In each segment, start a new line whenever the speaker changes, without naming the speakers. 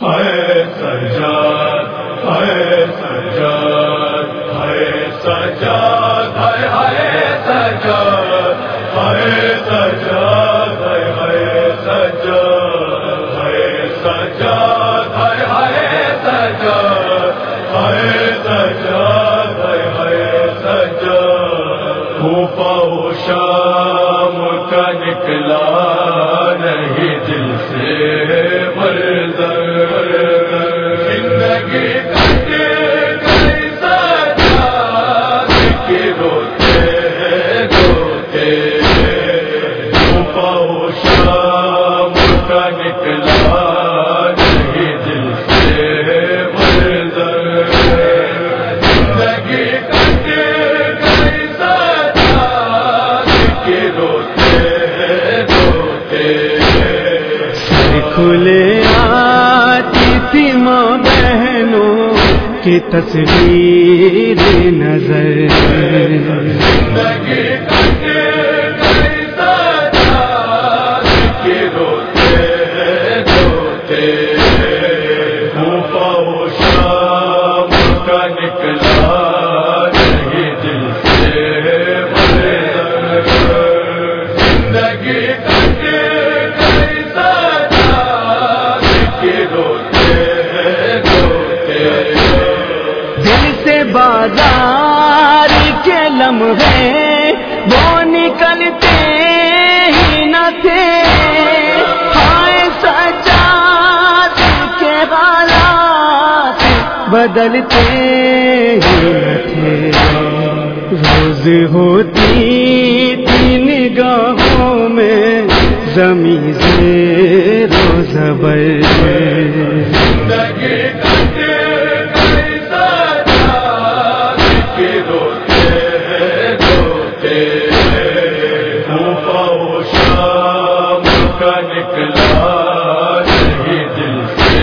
سجاد سجاد سجاد سجاد سجاد کوفہ و شام کا نکلا نہیں دل سے منظر، زندگی کٹ گئی سجاد کی روتے روتے، کوفہ و شام کا نکلا نہیں دل سے منظر، زندگی کٹ گئی سجاد کی روتے روتے،
کھلے آتی تھی ماں بہنوں کی تصویر نظر،
زندگی کٹ گئی سجاد کی روتے روتے، کوفہ و شام کا نکلا نہیں دل سے منظر، زندگی کٹ گئی سجاد کی روتے روتے،
دل سے بازار کے لمحے وہ نکلتے ہی نہ تھے، ہائے سجاد کے حالات بدلتے ہی نہ تھے، روز ہوتی تھی نگاہوں میں زمیں زیر و زبر،
زندگی کٹ گئی سجاد کی روتے روتے، کوفہ و شام کا نکلا نہیں دل سے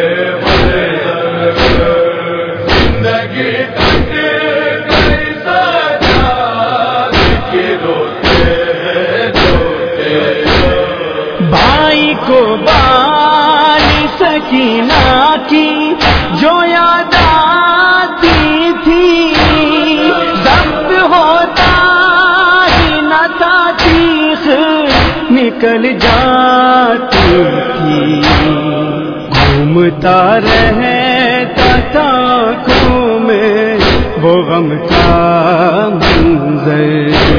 منظر، زندگی کٹ گئی سجاد کی روتے روتے،
بھائی کو بانی سکینہ کی جو یاد آتی تھی، ضبط ہوتا ہی نہ تھا، چیخ نکل جاتی تھی، گھومتا رہتا تھا آنکھوں میں وہ غم کا منظر،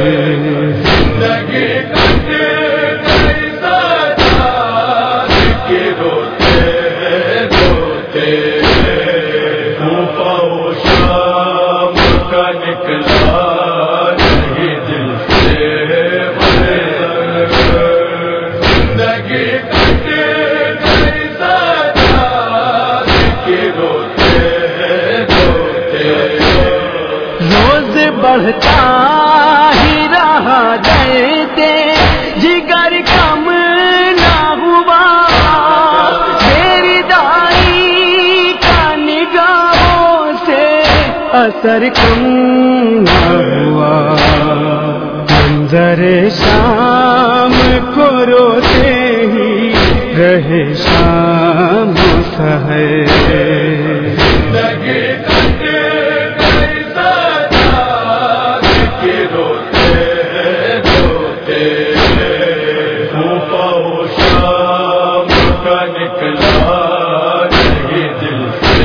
زندگی کٹ گئی سجاد کی روتے روتے، کوفہ و شام کا نکلا نہیں دل سے منظر، زندگی کٹ گئی سجاد کی روتے روتے،
روز بڑھتا ہی رہا دیتے جگر کم نہ ہوا، میری دائی کا نگاہوں سے اثر کم نہ ہوا، منظر شام کو روتے ہی رہے شام و سحر،
زندگی کٹ گئی سجاد کی روتے روتے، کوفہ و شام کا نکلا نہیں دل سے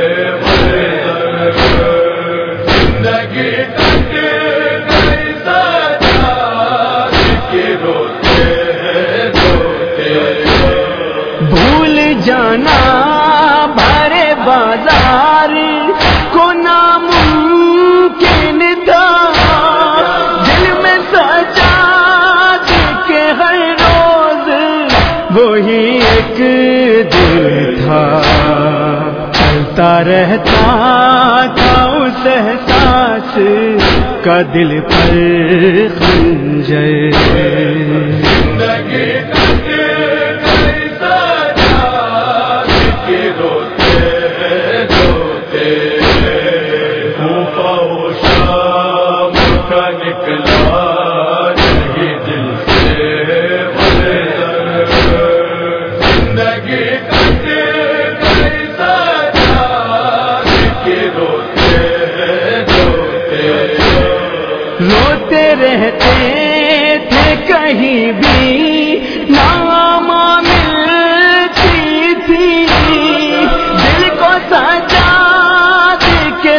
منظر، زندگی کٹ گئی سجاد کی روتے روتے،
بھول جانا بھرے بازار کو ناممکن تھا، دل میں سجاد کے ہر روز وہی ایک دل تھا، چلتا رہتا تھا اس احساس کا دل پر خنجر،
زندگی کٹ گئی سجاد کی روتے روتے، کوفہ و شام کا نکلا نہیں دل سے منظر، زندگی کٹ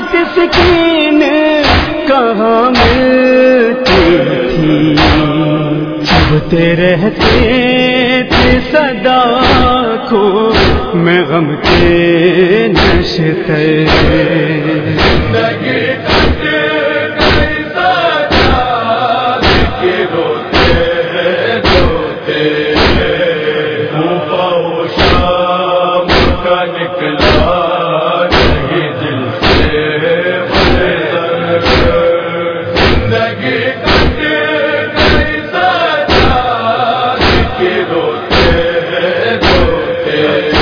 تسکین کہاں ملتی تھی، چبھتے رہتے تھے صدا کو میں غم کے نشتر.
زندگی کٹ گئی سجاد کے روتے روتے، صبح و شام کا نکلا نہیں دل سے منظر. زندگی کٹ گئی سجاد کے روتے روتے.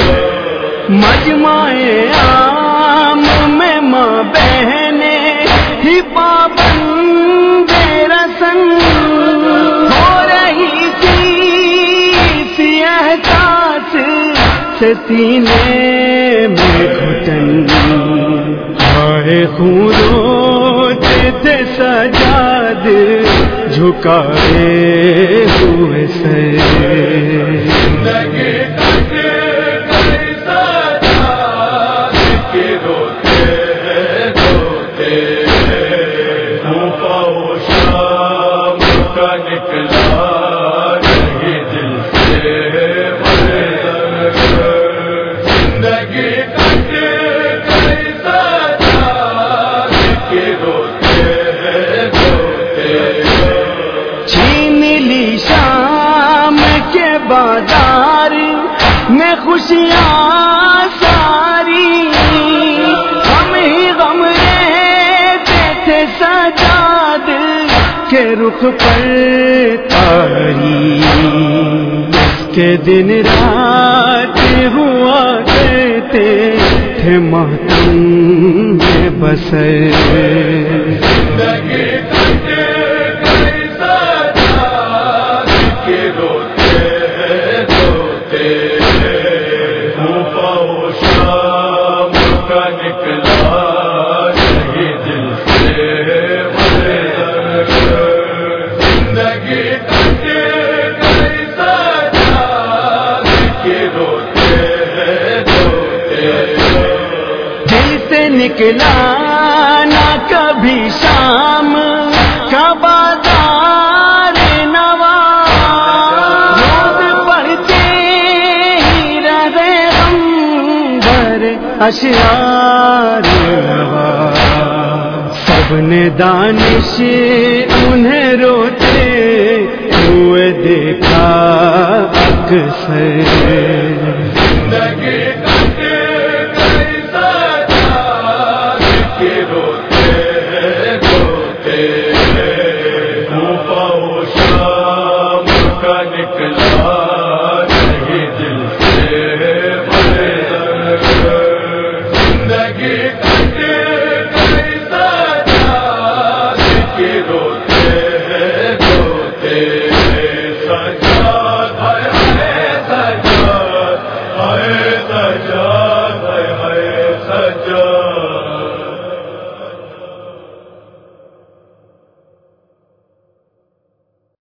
مجمع عام میں ماں بہنیں ہی پابند رسن ہو رہی تھی، اسی احساس سے سینے میں گھٹن. ہائے خون روتے تھے سجاد جھکائے ہوئے سر.
زندگی کٹ گئی سجاد کے روتے روتے، صبح و شام کا نکلا نہیں دل سے منظر. زندگی کٹ گئی سجاد کے روتے روتے.
چھین لی شام کے بازار میں خوشیاں ساری، ہم ہی غم رہتے تھے سجاد کے رخ پر تاری. اس کے دن رات ہوا کرتے تھے ماتم میں بسر.
زندگی کٹ گئی سجاد کے روتے روتے، صبح و شام کا نکلا نہیں دل سے منظر. زندگی کٹ گئی سجاد کے روتے روتے.
دل سے نکلا نہ کبھی شام کا بازار نوا، روز پڑھتے ہی رہے ہم بھر اشعار نوا. سب نے دانش انہیں روتے ہوئے دیکھا اکثر.
زندگی